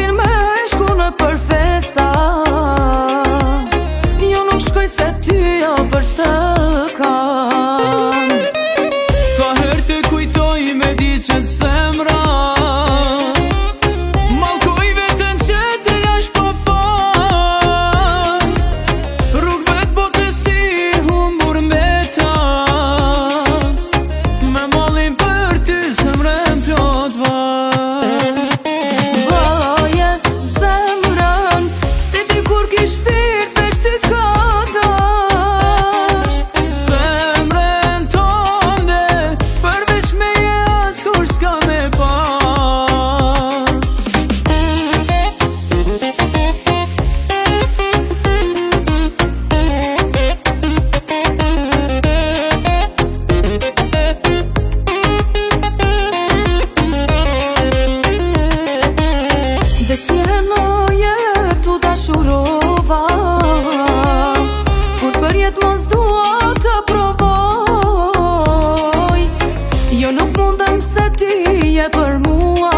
din me shku në për festa. Jo nuk shkoj se ty afër s'të kam. Sa herë të kujtoj me diqet zemra, malkoj vetën që të lash pa fal. Rrug vet bote si humbur mbeta, me mallin për ty zemrën plot val. Baje zemrën, se ti kur ki shpirt veç ty t'ka dasht. Zemrën tonde, përveç meje askur s'ka me pas. Veç një henoje tu dashurova, kur për jetë mos dua të provoj. Jo nuk mundem se ti je për mua,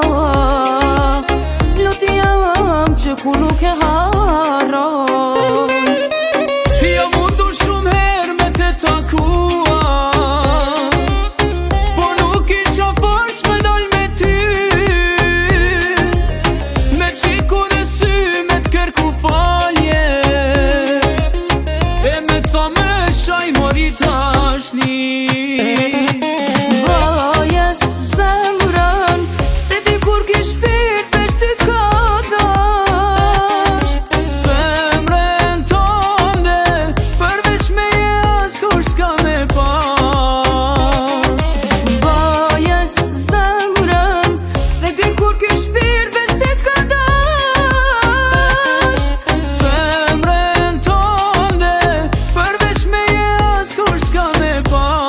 luti jam që ku nuk e harroj. Ja mundur shumë herë me të takua, po nuk isha forc me dal me ty. Me qiku në sy, me t'kërku falje, e me tha me shaj mori tashni. Baje zemrën, se ti kur ki shpirt veç ty t'ka dasht. Zemrën tonde, përveç meje askur s'ka me pas. Baje zemrën, se ti kur ki shpirt veç ty t'ka dasht. Zemrën tonde, përveç meje askur s'ka me pas.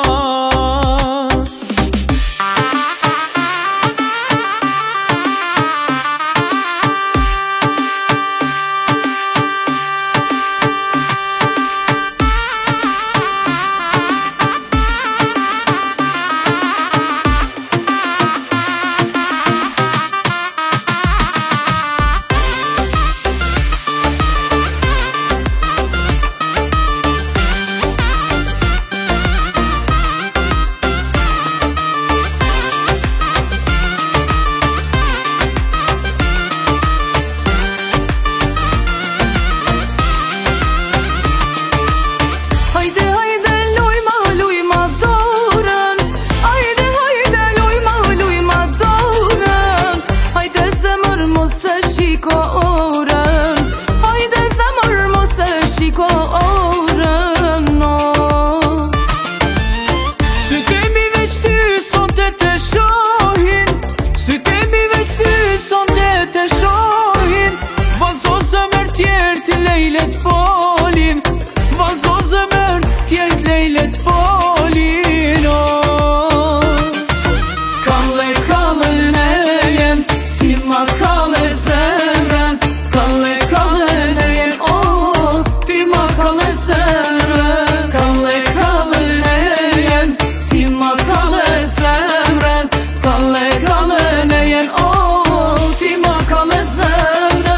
Hajde, hajde, luj ma dorën. Hajde, hajde, luj ma dorën. Hajde zemër mos e shiko orën. Hajde zemër mos e shiko orën, no. Sytemi veç ty sonte të shohin, sytemi veç ty sonte të shohin. Valzo zemër tjerë të lejlet folin, valzo zemër tjerë të lejlet folin, oh. Kalle, kalle nejen, ti ma kalle zemrën. Kalle, kalle nejen, oh, ti ma kalle zemrën. Kalle, kalle nejen, ti ma kalle zemrën. Kalle, kalle nejen, oh, ti ma kalle zemrën.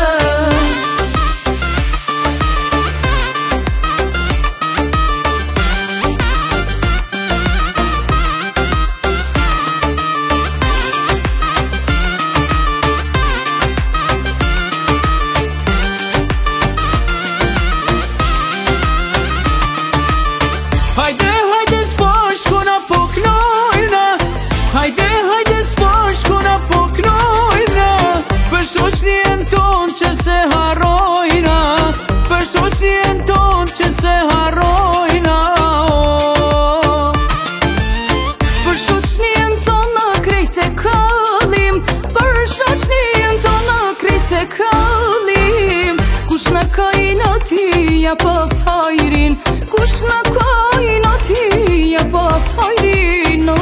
Hajde, hajde s'po shkona po knojna. Hajde, hajde s'po shkona po knojna. Për shoqnien ton që se harrojna, për shoqnien ton që se harrojna, oh. Për shoqnien tonë krejt e kallim, për shoqnien tonë krejt e kallim. Kush në kajna ti ja pëft hajrin, kush në kajna ti ja pëft hajrin, no.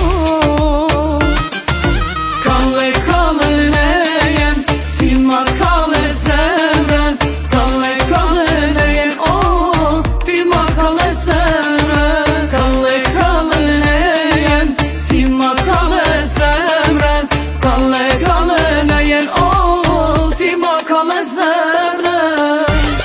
Kalle, kalle nejen, ti ma kalle zemrën. Kalle, kalle nejen, oh, ti ma kalle zemrën. Kalle, kalle nejen, ti ma kalle zemrën. Kalle, kalle nejen, oh, ti zemrën.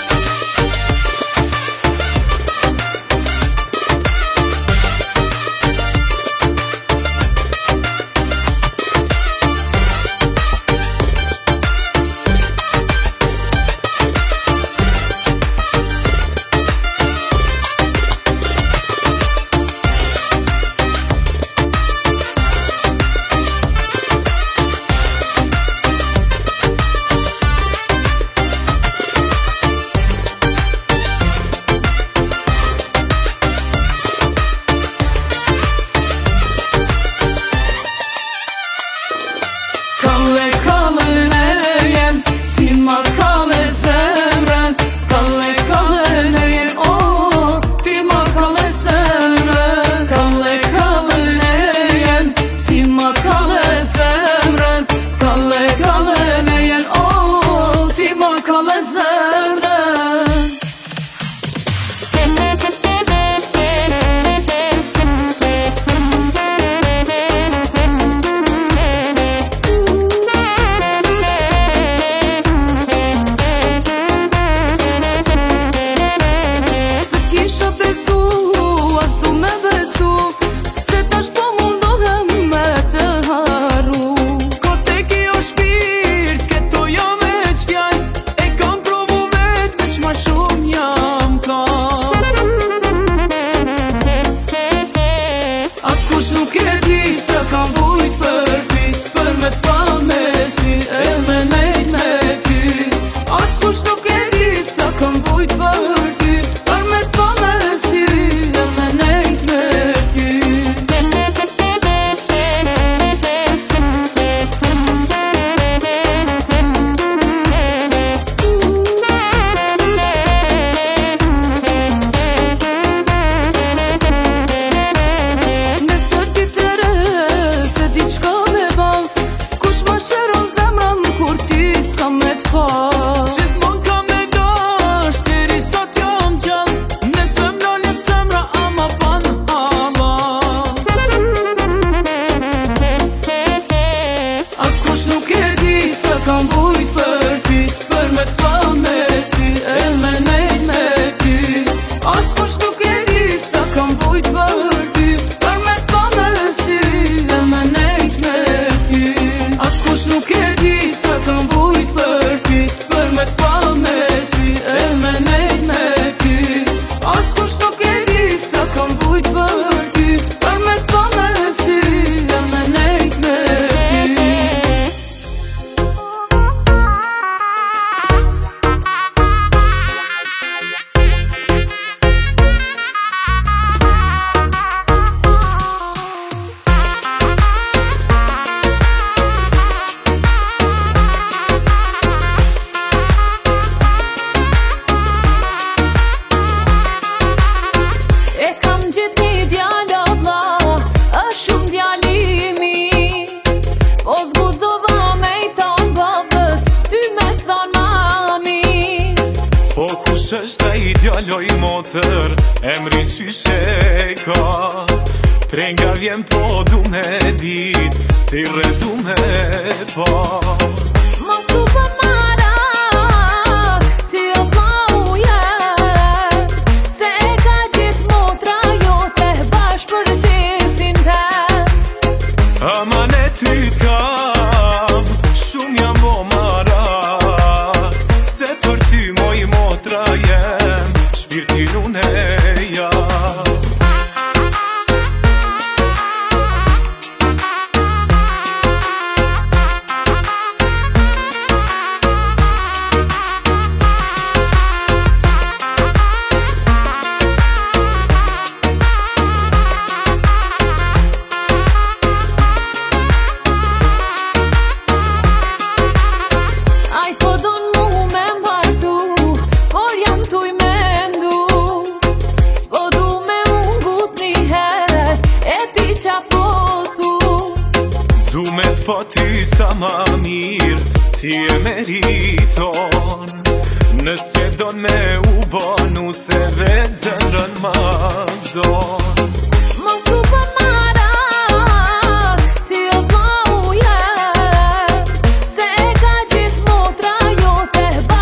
Është ai djaloj motër, emrin qyshe ka. Prenga vjen po du me dit, thirre du me pa. Mos u për marak, ti o pa ujet, se e ka gjithë motra jote bash për gjithin te. Aman e ty t'kam, shumë jam bo marak, se për ty moj motra jem, shpirtin unë e jam. Po ty sa ma mirë, ti e meriton. Nëse don me u bonu se vetë zëndrën ma zon. Mos u për marak, ti o pa ujet, se e ka gjithë motra jote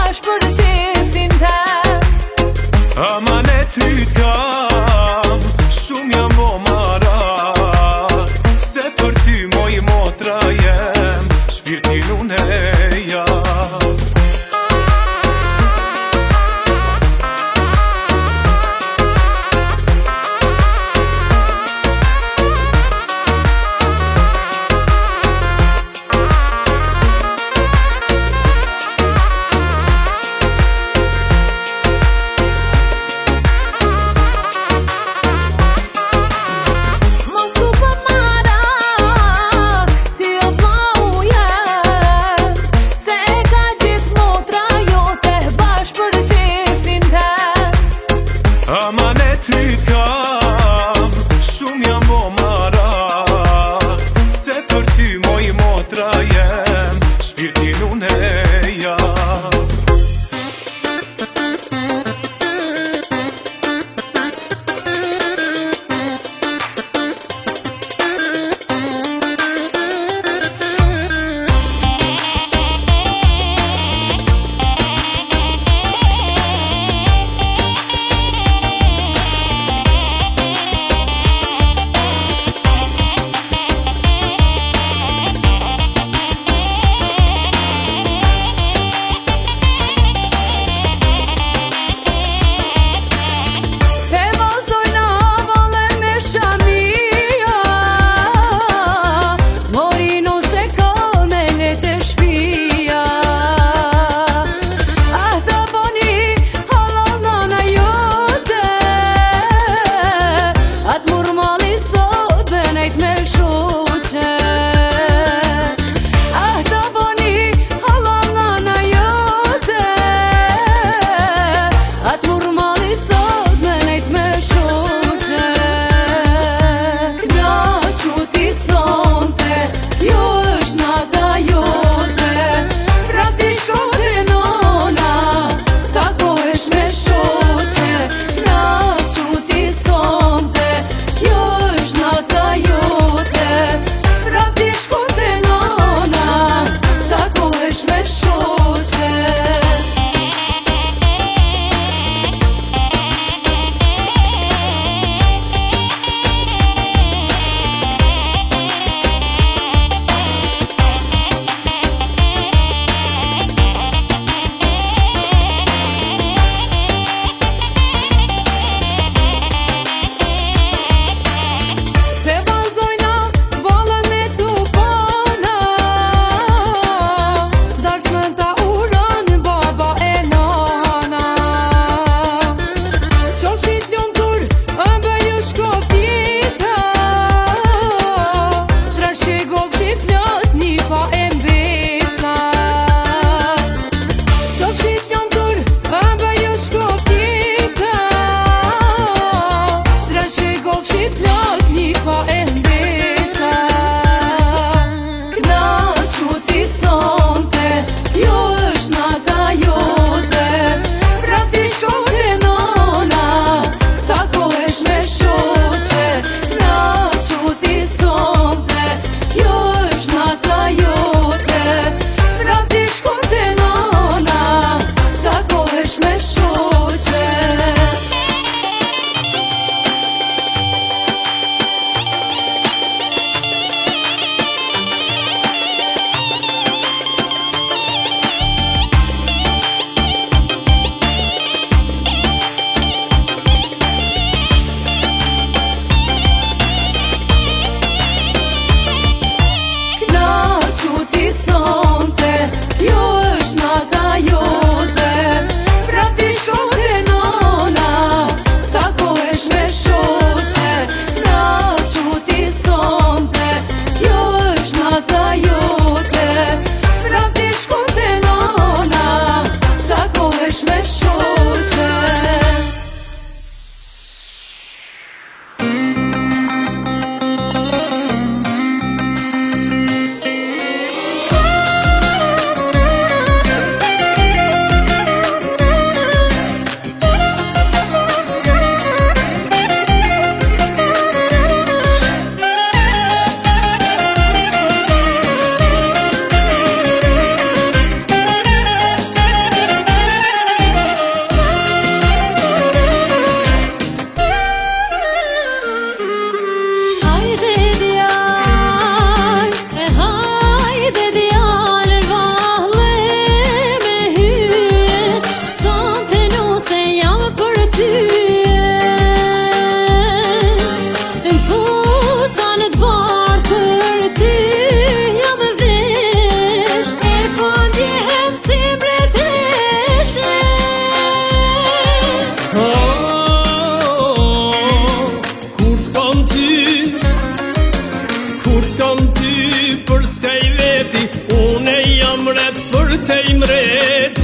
ty